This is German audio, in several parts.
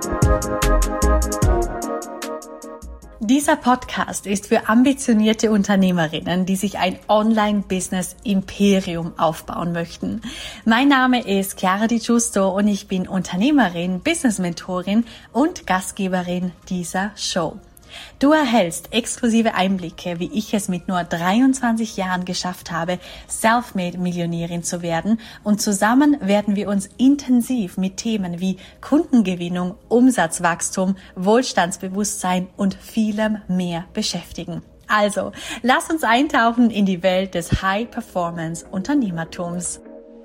Dieser Podcast ist für ambitionierte Unternehmerinnen, die sich ein Online-Business-Imperium aufbauen möchten. Mein Name ist Chiara Di Giusto und ich bin Unternehmerin, Business-Mentorin und Gastgeberin dieser Show. Du erhältst exklusive Einblicke, wie ich es mit nur 23 Jahren geschafft habe, Selfmade-Millionärin zu werden, und zusammen werden wir uns intensiv mit Themen wie Kundengewinnung, Umsatzwachstum, Wohlstandsbewusstsein und vielem mehr beschäftigen. Also, lass uns eintauchen in die Welt des High-Performance-Unternehmertums.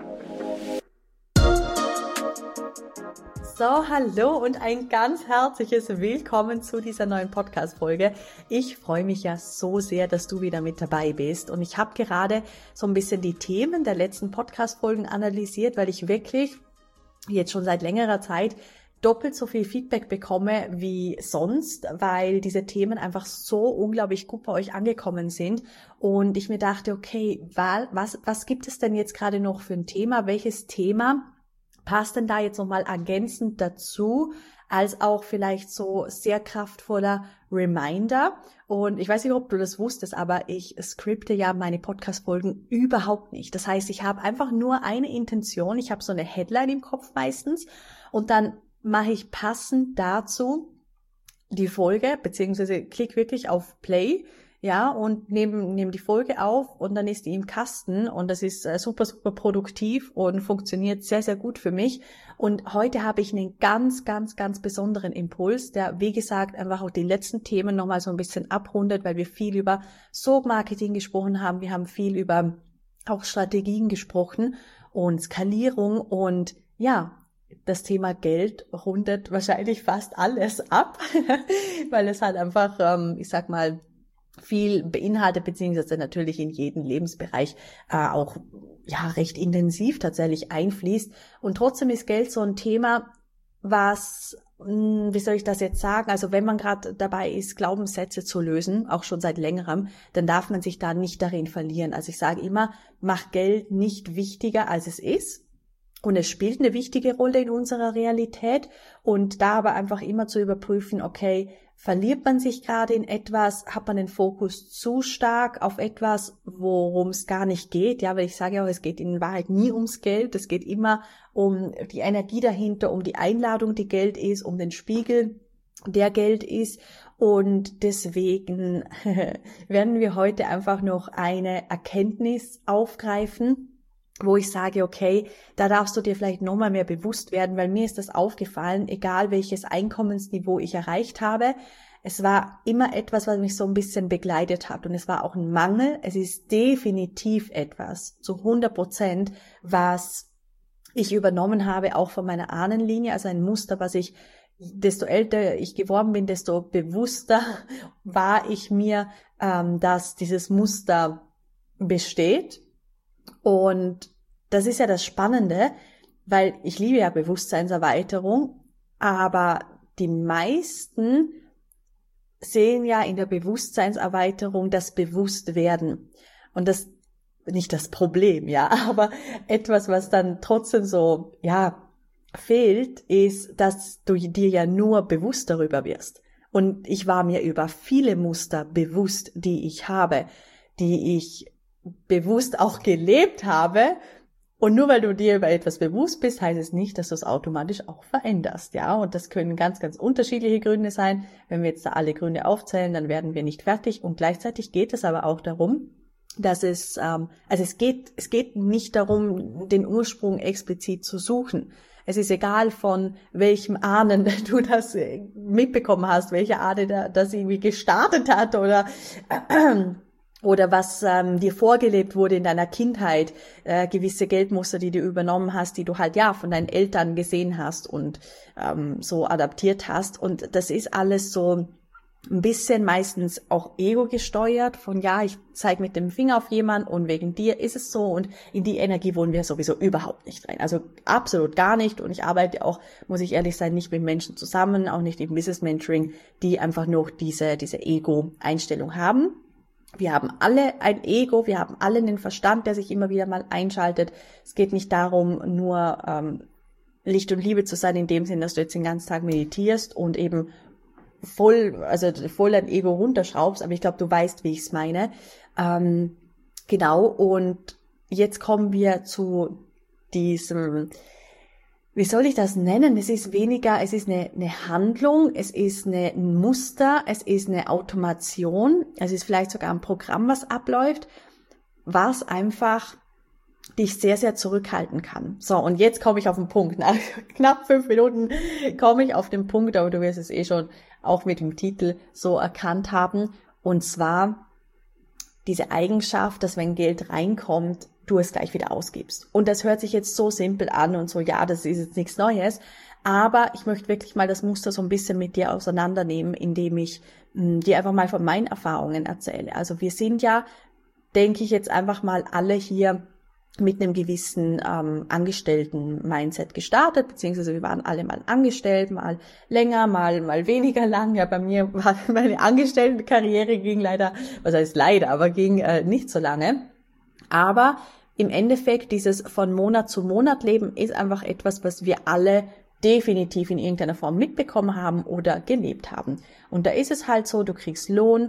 So, hallo und ein ganz herzliches Willkommen zu dieser neuen Podcast-Folge. Ich freue mich ja so sehr, dass du wieder mit dabei bist, und ich habe gerade so ein bisschen die Themen der letzten Podcast-Folgen analysiert, weil ich wirklich jetzt schon seit längerer Zeit doppelt so viel Feedback bekomme wie sonst, weil diese Themen einfach so unglaublich gut bei euch angekommen sind, und ich mir dachte, okay, was gibt es denn jetzt gerade noch für ein Thema? Welches Thema passt denn da jetzt nochmal ergänzend dazu, als auch vielleicht so sehr kraftvoller Reminder? Und ich weiß nicht, ob du das wusstest, aber ich skripte ja meine Podcast-Folgen überhaupt nicht. Das heißt, ich habe einfach nur eine Intention, ich habe so eine Headline im Kopf meistens, und dann mache ich passend dazu die Folge, beziehungsweise klick wirklich auf Play, ja, und nehmen die Folge auf, und dann ist die im Kasten, und das ist super, super produktiv und funktioniert sehr, sehr gut für mich. Und heute habe ich einen ganz, ganz, ganz besonderen Impuls, der, wie gesagt, einfach auch die letzten Themen nochmal so ein bisschen abrundet, weil wir viel über Sog-Marketing gesprochen haben. Wir haben viel über auch Strategien gesprochen und Skalierung, und ja, das Thema Geld rundet wahrscheinlich fast alles ab, weil es halt einfach, ich sag mal, viel beinhaltet, beziehungsweise natürlich in jeden Lebensbereich auch ja recht intensiv tatsächlich einfließt. Und trotzdem ist Geld so ein Thema, was, wie soll ich das jetzt sagen, also wenn man gerade dabei ist, Glaubenssätze zu lösen, auch schon seit längerem, dann darf man sich da nicht darin verlieren. Also ich sage immer, mach Geld nicht wichtiger, als es ist. Und es spielt eine wichtige Rolle in unserer Realität, und da aber einfach immer zu überprüfen, okay, verliert man sich gerade in etwas, hat man den Fokus zu stark auf etwas, worum es gar nicht geht, ja, weil ich sage ja auch, es geht in Wahrheit nie ums Geld, es geht immer um die Energie dahinter, um die Einladung, die Geld ist, um den Spiegel, der Geld ist, und deswegen werden wir heute einfach noch eine Erkenntnis aufgreifen, wo ich sage, okay, da darfst du dir vielleicht nochmal mehr bewusst werden, weil mir ist das aufgefallen, egal welches Einkommensniveau ich erreicht habe, es war immer etwas, was mich so ein bisschen begleitet hat, und es war auch ein Mangel. Es ist definitiv etwas, zu 100%, was ich übernommen habe, auch von meiner Ahnenlinie, also ein Muster, was ich, desto älter ich geworden bin, desto bewusster war ich mir, dass dieses Muster besteht. Und das ist ja das Spannende, weil ich liebe ja Bewusstseinserweiterung, aber die meisten sehen ja in der Bewusstseinserweiterung das Bewusstwerden. Und das nicht das Problem, ja, aber etwas, was dann trotzdem so, ja, fehlt, ist, dass du dir ja nur bewusst darüber wirst. Und ich war mir über viele Muster bewusst, die ich habe, die ich bewusst auch gelebt habe. Und nur weil du dir über etwas bewusst bist, heißt es nicht, dass du es automatisch auch veränderst, ja. Und das können ganz, ganz unterschiedliche Gründe sein. Wenn wir jetzt da alle Gründe aufzählen, dann werden wir nicht fertig. Und gleichzeitig geht es aber auch darum, dass es geht nicht darum, den Ursprung explizit zu suchen. Es ist egal, von welchem Ahnen du das mitbekommen hast, welche Ahne das irgendwie gestartet hat, oder was dir vorgelebt wurde in deiner Kindheit, gewisse Geldmuster, die du übernommen hast, die du halt ja von deinen Eltern gesehen hast und so adaptiert hast. Und das ist alles so ein bisschen meistens auch ego gesteuert, von ja, ich zeige mit dem Finger auf jemanden und wegen dir ist es so, und in die Energie wollen wir sowieso überhaupt nicht rein. Also absolut gar nicht, und ich arbeite auch, muss ich ehrlich sein, nicht mit Menschen zusammen, auch nicht im Business Mentoring, die einfach nur diese Ego-Einstellung haben. Wir haben alle ein Ego, wir haben alle einen Verstand, der sich immer wieder mal einschaltet. Es geht nicht darum, nur Licht und Liebe zu sein, in dem Sinn, dass du jetzt den ganzen Tag meditierst und eben voll dein Ego runterschraubst, aber ich glaube, du weißt, wie ich es meine. Genau, und jetzt kommen wir zu diesem, wie soll ich das nennen? Es ist eine Handlung, es ist ein Muster, es ist eine Automation, es ist vielleicht sogar ein Programm, was abläuft, was einfach dich sehr, sehr zurückhalten kann. So, und jetzt komme ich auf den Punkt. Nach knapp 5 Minuten komme ich auf den Punkt, aber du wirst es eh schon auch mit dem Titel so erkannt haben. Und zwar diese Eigenschaft, dass wenn Geld reinkommt, du es gleich wieder ausgibst. Und das hört sich jetzt so simpel an und so, ja, das ist jetzt nichts Neues. Aber ich möchte wirklich mal das Muster so ein bisschen mit dir auseinandernehmen, indem ich dir einfach mal von meinen Erfahrungen erzähle. Also wir sind ja, denke ich jetzt einfach mal alle hier mit einem gewissen Angestellten-Mindset gestartet, beziehungsweise wir waren alle mal angestellt, mal länger, mal weniger lang. Ja, bei mir war meine Angestelltenkarriere ging leider, was heißt leider, aber ging nicht so lange. Aber im Endeffekt dieses von Monat zu Monat Leben ist einfach etwas, was wir alle definitiv in irgendeiner Form mitbekommen haben oder gelebt haben. Und da ist es halt so, du kriegst Lohn,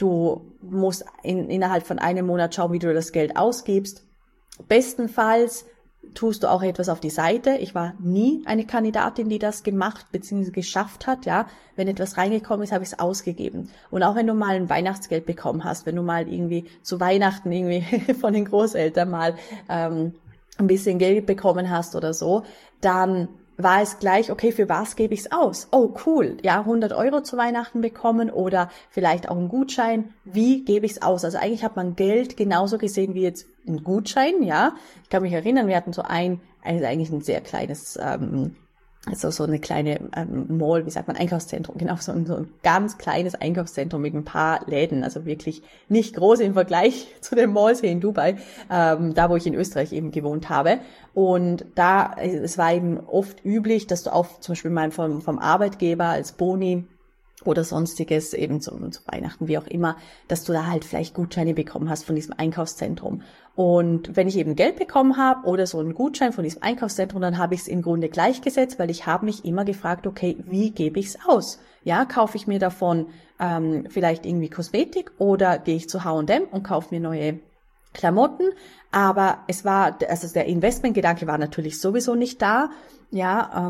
du musst innerhalb von einem Monat schauen, wie du das Geld ausgibst. Bestenfalls tust du auch etwas auf die Seite. Ich war nie eine Kandidatin, die das gemacht bzw. geschafft hat. Ja, wenn etwas reingekommen ist, habe ich es ausgegeben. Und auch wenn du mal ein Weihnachtsgeld bekommen hast, wenn du mal irgendwie zu Weihnachten irgendwie von den Großeltern mal ein bisschen Geld bekommen hast oder so, dann war es gleich, okay, für was gebe ich es aus? Oh, cool, ja, 100 Euro zu Weihnachten bekommen oder vielleicht auch einen Gutschein. Wie gebe ich es aus? Also eigentlich hat man Geld genauso gesehen wie jetzt ein Gutschein, ja. Ich kann mich erinnern, wir hatten so eigentlich ein sehr kleines, also so eine kleine Mall, wie sagt man, Einkaufszentrum, genau, so ein ganz kleines Einkaufszentrum mit ein paar Läden, also wirklich nicht groß im Vergleich zu den Malls hier in Dubai, da wo ich in Österreich eben gewohnt habe. Und da, es war eben oft üblich, dass du auch zum Beispiel mal vom Arbeitgeber als Boni oder sonstiges, eben zu Weihnachten, wie auch immer, dass du da halt vielleicht Gutscheine bekommen hast von diesem Einkaufszentrum. Und wenn ich eben Geld bekommen habe oder so einen Gutschein von diesem Einkaufszentrum, dann habe ich es im Grunde gleichgesetzt, weil ich habe mich immer gefragt, okay, wie gebe ich es aus? Ja, kaufe ich mir davon vielleicht irgendwie Kosmetik oder gehe ich zu H&M und kaufe mir neue Klamotten? Aber der Investmentgedanke war natürlich sowieso nicht da, ja,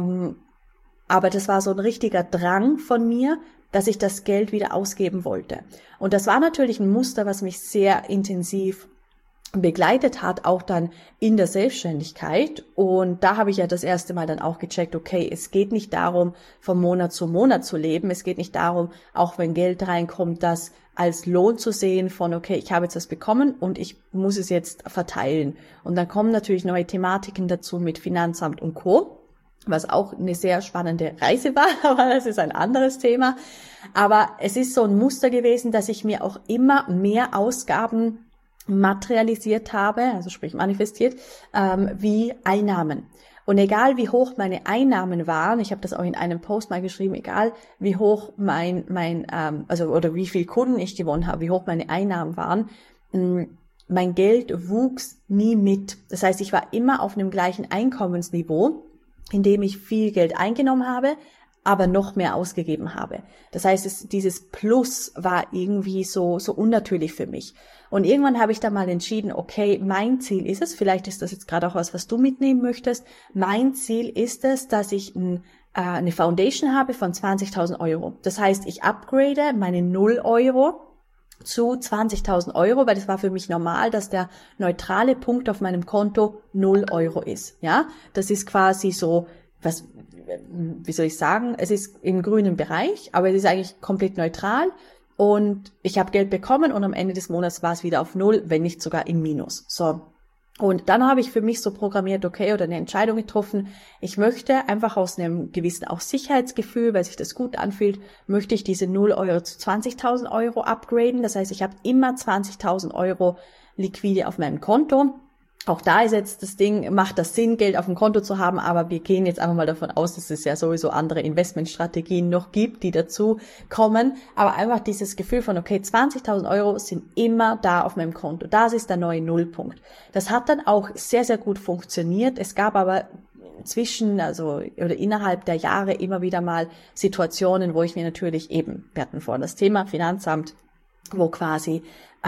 aber das war so ein richtiger Drang von mir, dass ich das Geld wieder ausgeben wollte. Und das war natürlich ein Muster, was mich sehr intensiv begleitet hat, auch dann in der Selbstständigkeit. Und da habe ich ja das erste Mal dann auch gecheckt, okay, es geht nicht darum, von Monat zu Monat zu leben. Es geht nicht darum, auch wenn Geld reinkommt, das als Lohn zu sehen von, okay, ich habe jetzt das bekommen und ich muss es jetzt verteilen. Und dann kommen natürlich neue Thematiken dazu mit Finanzamt und Co., was auch eine sehr spannende Reise war, aber das ist ein anderes Thema. Aber es ist so ein Muster gewesen, dass ich mir auch immer mehr Ausgaben materialisiert habe, also sprich manifestiert, wie Einnahmen. Und egal wie hoch meine Einnahmen waren, ich habe das auch in einem Post mal geschrieben, egal wie hoch oder wie viel Kunden ich gewonnen habe, wie hoch meine Einnahmen waren, mein Geld wuchs nie mit. Das heißt, ich war immer auf einem gleichen Einkommensniveau, in dem ich viel Geld eingenommen habe, aber noch mehr ausgegeben habe. Das heißt, dieses Plus war irgendwie so unnatürlich für mich. Und irgendwann habe ich dann mal entschieden, okay, mein Ziel ist es, vielleicht ist das jetzt gerade auch was du mitnehmen möchtest, mein Ziel ist es, dass ich eine Foundation habe von 20.000 Euro. Das heißt, ich upgrade meine 0 Euro zu 20.000 Euro, weil das war für mich normal, dass der neutrale Punkt auf meinem Konto 0 Euro ist. Ja, das ist quasi so, wie soll ich sagen, es ist im grünen Bereich, aber es ist eigentlich komplett neutral und ich habe Geld bekommen und am Ende des Monats war es wieder auf 0, wenn nicht sogar im Minus. So. Und dann habe ich für mich so programmiert, okay, oder eine Entscheidung getroffen, ich möchte einfach aus einem gewissen auch Sicherheitsgefühl, weil sich das gut anfühlt, möchte ich diese 0 Euro zu 20.000 Euro upgraden. Das heißt, ich habe immer 20.000 Euro liquide auf meinem Konto. Auch da ist jetzt das Ding, macht das Sinn, Geld auf dem Konto zu haben, aber wir gehen jetzt einfach mal davon aus, dass es ja sowieso andere Investmentstrategien noch gibt, die dazu kommen. Aber einfach dieses Gefühl von, okay, 20.000 Euro sind immer da auf meinem Konto. Das ist der neue Nullpunkt. Das hat dann auch sehr, sehr gut funktioniert. Es gab aber oder innerhalb der Jahre immer wieder mal Situationen, wo ich mir natürlich eben, wir hatten vorhin das Thema Finanzamt, wo quasi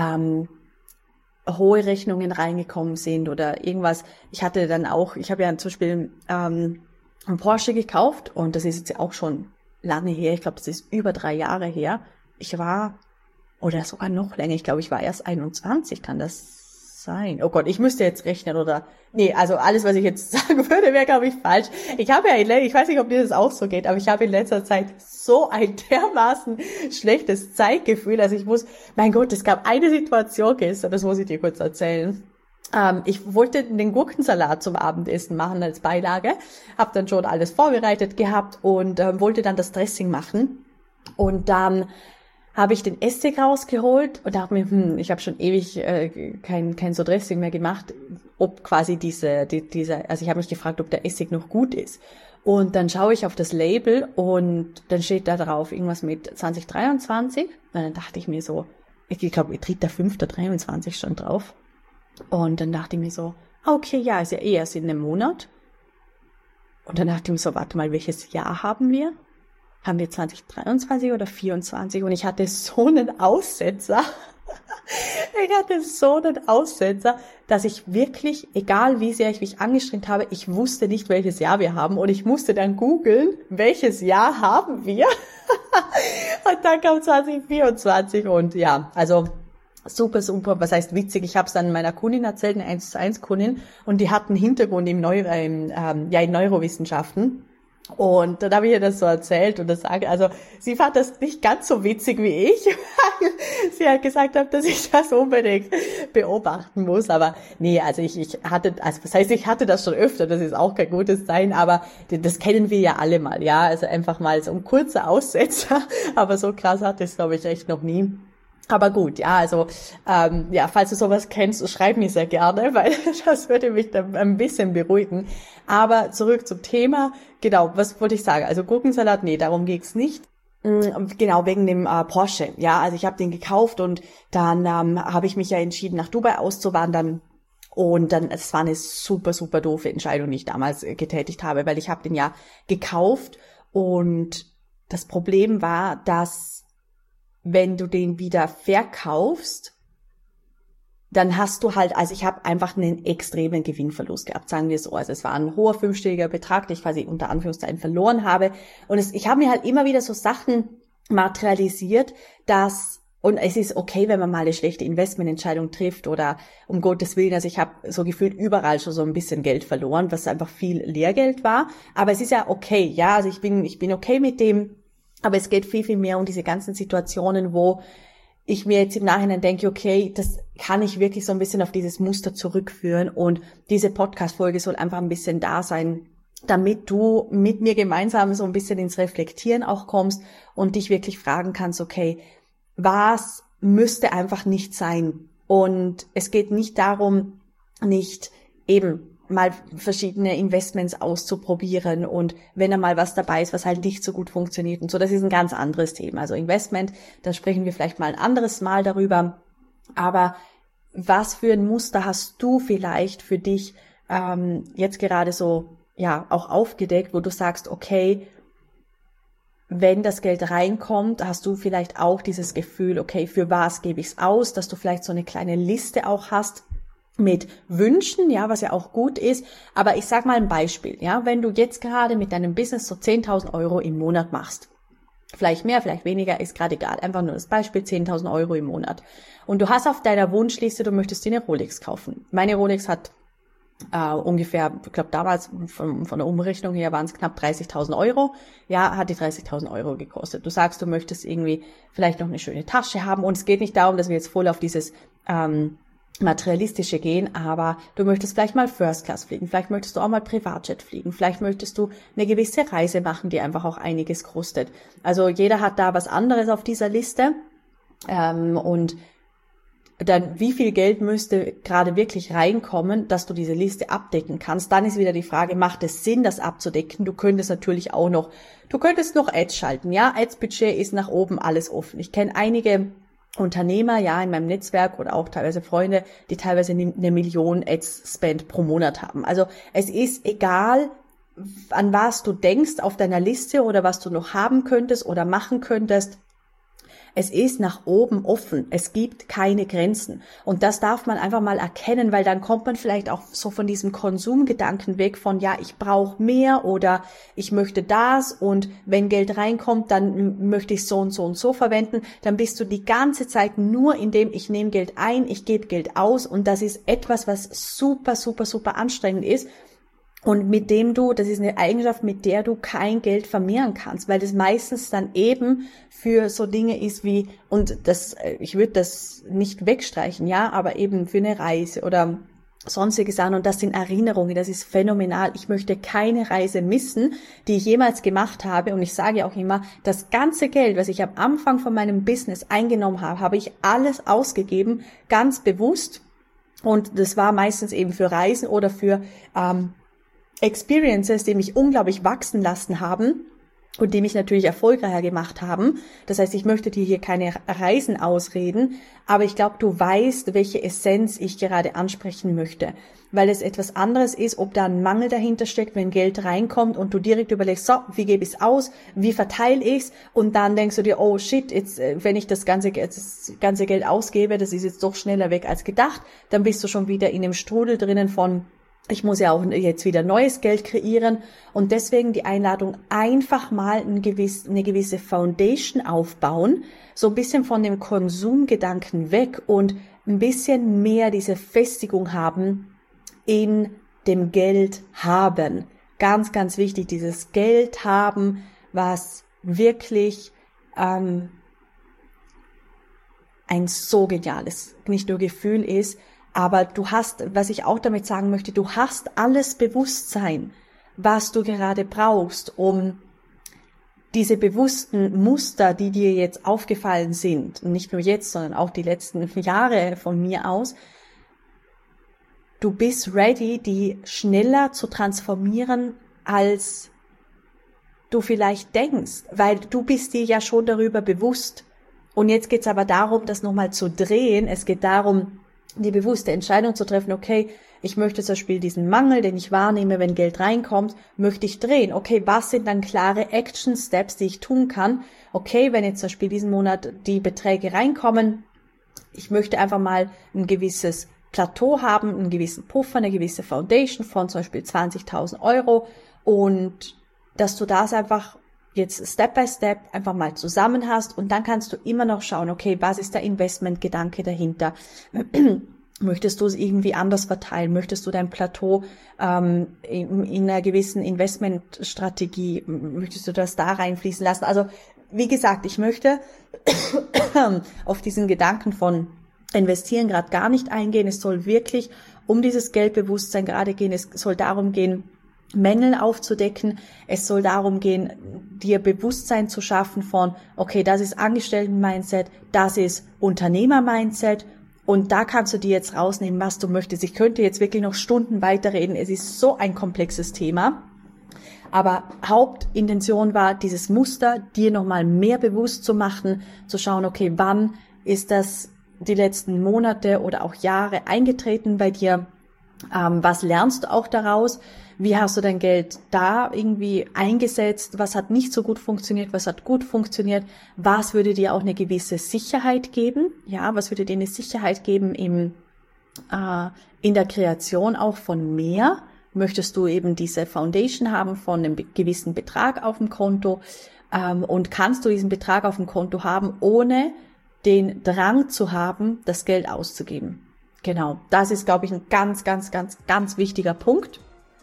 hohe Rechnungen reingekommen sind oder irgendwas. Ich habe ja zum Beispiel einen Porsche gekauft und das ist jetzt auch schon lange her. Ich glaube, das ist über 3 Jahre her. Oder sogar noch länger. Ich glaube, ich war erst 21, kann das sein? Oh Gott, ich müsste jetzt rechnen also alles, was ich jetzt sagen würde, wäre, glaube ich, falsch. Ich weiß nicht, ob dir das auch so geht, aber ich habe in letzter Zeit so ein dermaßen schlechtes Zeitgefühl. Also mein Gott, es gab eine Situation gestern, das muss ich dir kurz erzählen. Ich wollte den Gurkensalat zum Abendessen machen als Beilage, habe dann schon alles vorbereitet gehabt und wollte dann das Dressing machen. Und dann habe ich den Essig rausgeholt und dachte mir, ich habe schon ewig kein so Dressing mehr gemacht, ob quasi also ich habe mich gefragt, ob der Essig noch gut ist. Und dann schaue ich auf das Label und dann steht da drauf irgendwas mit 2023. Und dann dachte ich mir so, ich glaube, 3.5.23 schon drauf. Und dann dachte ich mir so, okay, ja, ist ja erst in einem Monat. Und dann dachte ich mir so, warte mal, welches Jahr haben wir? Haben wir 2023 oder 24? Und ich hatte so einen Aussetzer. Dass ich wirklich, egal wie sehr ich mich angestrengt habe, ich wusste nicht, welches Jahr wir haben. Und ich musste dann googeln, welches Jahr haben wir? Und dann kam 2024 und ja, also super, super, was heißt witzig, ich habe es dann meiner Kundin erzählt, eine 1:1 Kundin, und die hat einen Hintergrund in Neurowissenschaften. Und dann habe ich ihr das so erzählt und sie fand das nicht ganz so witzig wie ich, weil sie halt gesagt hat, dass ich das unbedingt beobachten muss. Aber nee, also ich hatte das schon öfter, das ist auch kein gutes Zeichen, aber das kennen wir ja alle mal, ja, also einfach mal so ein kurzer Aussetzer, aber so krass hatte ich es, glaube ich, echt noch nie. Aber gut, ja, also falls du sowas kennst, schreib mir sehr gerne, weil das würde mich dann ein bisschen beruhigen. Aber zurück zum Thema. Genau, was wollte ich sagen? Also Gurkensalat, nee, darum geht's nicht. Genau, wegen dem Porsche. Ja, also ich habe den gekauft und dann habe ich mich ja entschieden, nach Dubai auszuwandern. Und dann, es war eine super, super doofe Entscheidung, die ich damals getätigt habe, weil ich habe den ja gekauft und das Problem war, dass wenn du den wieder verkaufst, dann hast du halt, also ich habe einfach einen extremen Gewinnverlust gehabt, sagen wir so. Also es war ein hoher 5-stelliger Betrag, den ich quasi unter Anführungszeichen verloren habe. Und ich habe mir halt immer wieder so Sachen materialisiert, und es ist okay, wenn man mal eine schlechte Investmententscheidung trifft oder um Gottes Willen, also ich habe so gefühlt überall schon so ein bisschen Geld verloren, was einfach viel Lehrgeld war. Aber es ist ja okay, ja, also ich bin okay mit dem. Aber es geht viel, viel mehr um diese ganzen Situationen, wo ich mir jetzt im Nachhinein denke, okay, das kann ich wirklich so ein bisschen auf dieses Muster zurückführen, und diese Podcast-Folge soll einfach ein bisschen da sein, damit du mit mir gemeinsam so ein bisschen ins Reflektieren auch kommst und dich wirklich fragen kannst, okay, was müsste einfach nicht sein? Und es geht nicht darum, nicht eben mal verschiedene Investments auszuprobieren und wenn da mal was dabei ist, was halt nicht so gut funktioniert und so, das ist ein ganz anderes Thema. Also Investment, da sprechen wir vielleicht mal ein anderes Mal darüber, aber was für ein Muster hast du vielleicht für dich jetzt gerade so ja auch aufgedeckt, wo du sagst, okay, wenn das Geld reinkommt, hast du vielleicht auch dieses Gefühl, okay, für was gebe ich es aus, dass du vielleicht so eine kleine Liste auch hast mit Wünschen, ja, was ja auch gut ist. Aber ich sag mal ein Beispiel, ja, wenn du jetzt gerade mit deinem Business so 10.000 Euro im Monat machst, vielleicht mehr, vielleicht weniger, ist gerade egal, einfach nur das Beispiel, 10.000 Euro im Monat. Und du hast auf deiner Wunschliste, du möchtest dir eine Rolex kaufen. Meine Rolex hat ungefähr, ich glaube damals von der Umrechnung her waren es knapp 30.000 Euro. Ja, hat die 30.000 Euro gekostet. Du sagst, du möchtest irgendwie vielleicht noch eine schöne Tasche haben, und es geht nicht darum, dass wir jetzt voll auf dieses Materialistische gehen, aber du möchtest vielleicht mal First Class fliegen, vielleicht möchtest du auch mal Privatjet fliegen, vielleicht möchtest du eine gewisse Reise machen, die einfach auch einiges kostet. Also jeder hat da was anderes auf dieser Liste, und dann wie viel Geld müsste gerade wirklich reinkommen, dass du diese Liste abdecken kannst. Dann ist wieder die Frage, macht es Sinn, das abzudecken? Du könntest noch Ads schalten, ja, Ads-Budget ist nach oben alles offen. Ich kenne einige Unternehmer, ja, in meinem Netzwerk oder auch teilweise Freunde, die teilweise 1 Million Ads-Spend pro Monat haben. Also es ist egal, an was du denkst auf deiner Liste oder was du noch haben könntest oder machen könntest. Es ist nach oben offen. Es gibt keine Grenzen. Und das darf man einfach mal erkennen, weil dann kommt man vielleicht auch so von diesem Konsumgedanken weg von, ja, ich brauche mehr oder ich möchte das und wenn Geld reinkommt, dann möchte ich so und so und so verwenden. Dann bist du die ganze Zeit nur in dem, ich nehme Geld ein, ich gebe Geld aus und das ist etwas, was super, super, super anstrengend ist. Und mit dem das ist eine Eigenschaft, mit der du kein Geld vermehren kannst, weil das meistens dann eben für so Dinge ist wie, und das, ich würde das nicht wegstreichen, ja, aber eben für eine Reise oder sonstige Sachen, und das sind Erinnerungen, das ist phänomenal. Ich möchte keine Reise missen, die ich jemals gemacht habe, und ich sage auch immer, das ganze Geld, was ich am Anfang von meinem Business eingenommen habe, habe ich alles ausgegeben, ganz bewusst, und das war meistens eben für Reisen oder für Experiences, die mich unglaublich wachsen lassen haben und die mich natürlich erfolgreicher gemacht haben. Das heißt, ich möchte dir hier keine Reisen ausreden, aber ich glaube, du weißt, welche Essenz ich gerade ansprechen möchte, weil es etwas anderes ist, ob da ein Mangel dahinter steckt, wenn Geld reinkommt und du direkt überlegst, so, wie gebe ich es aus, wie verteile ich es, und dann denkst du dir, oh shit, jetzt, wenn ich das ganze Geld ausgebe, das ist jetzt doch schneller weg als gedacht, dann bist du schon wieder in dem Strudel drinnen von, ich muss ja auch jetzt wieder neues Geld kreieren, und deswegen die Einladung, einfach mal eine gewisse Foundation aufbauen, so ein bisschen von dem Konsumgedanken weg und ein bisschen mehr diese Festigung haben in dem Geld haben. Ganz, ganz wichtig, dieses Geld haben, was wirklich ein so geniales, nicht nur Gefühl ist, aber du hast, was ich auch damit sagen möchte, du hast alles Bewusstsein, was du gerade brauchst, um diese bewussten Muster, die dir jetzt aufgefallen sind, und nicht nur jetzt, sondern auch die letzten Jahre von mir aus, du bist ready, die schneller zu transformieren, als du vielleicht denkst, weil du bist dir ja schon darüber bewusst. Und jetzt geht's aber darum, das nochmal zu drehen. Es geht darum, die bewusste Entscheidung zu treffen, okay, ich möchte zum Beispiel diesen Mangel, den ich wahrnehme, wenn Geld reinkommt, möchte ich drehen. Okay, was sind dann klare Action Steps, die ich tun kann? Okay, wenn jetzt zum Beispiel diesen Monat die Beträge reinkommen, ich möchte einfach mal ein gewisses Plateau haben, einen gewissen Puffer, eine gewisse Foundation von zum Beispiel 20.000 Euro, und dass du das einfach jetzt Step by Step einfach mal zusammen hast, und dann kannst du immer noch schauen, okay, was ist der Investmentgedanke dahinter? Möchtest du es irgendwie anders verteilen? Möchtest du dein Plateau in einer gewissen Investmentstrategie, möchtest du das da reinfließen lassen? Also wie gesagt, ich möchte auf diesen Gedanken von Investieren gerade gar nicht eingehen. Es soll wirklich um dieses Geldbewusstsein gerade gehen. Es soll darum gehen, Mängel aufzudecken. Es soll darum gehen, dir Bewusstsein zu schaffen von, okay, das ist Angestellten-Mindset, das ist Unternehmer-Mindset, und da kannst du dir jetzt rausnehmen, was du möchtest. Ich könnte jetzt wirklich noch Stunden weiterreden. Es ist so ein komplexes Thema. Aber Hauptintention war, dieses Muster dir nochmal mehr bewusst zu machen, zu schauen, okay, wann ist das die letzten Monate oder auch Jahre eingetreten bei dir? Was lernst du auch daraus? Wie hast du dein Geld da irgendwie eingesetzt? Was hat nicht so gut funktioniert? Was hat gut funktioniert? Was würde dir auch eine gewisse Sicherheit geben? Ja, was würde dir eine Sicherheit geben in der Kreation auch von mehr? Möchtest du eben diese Foundation haben von einem gewissen Betrag auf dem Konto? Und kannst du diesen Betrag auf dem Konto haben, ohne den Drang zu haben, das Geld auszugeben? Genau, das ist, glaube ich, ein ganz, ganz, ganz, ganz wichtiger Punkt.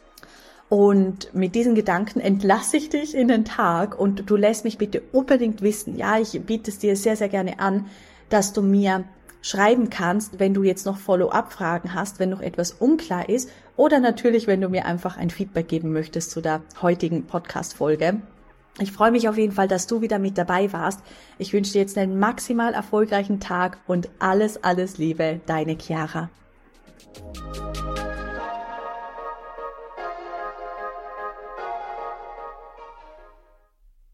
Und mit diesen Gedanken entlasse ich dich in den Tag, und du lässt mich bitte unbedingt wissen, ja, ich biete es dir sehr, sehr gerne an, dass du mir schreiben kannst, wenn du jetzt noch Follow-up-Fragen hast, wenn noch etwas unklar ist, oder natürlich, wenn du mir einfach ein Feedback geben möchtest zu der heutigen Podcast-Folge. Ich freue mich auf jeden Fall, dass du wieder mit dabei warst. Ich wünsche dir jetzt einen maximal erfolgreichen Tag und alles, alles Liebe, deine Chiara.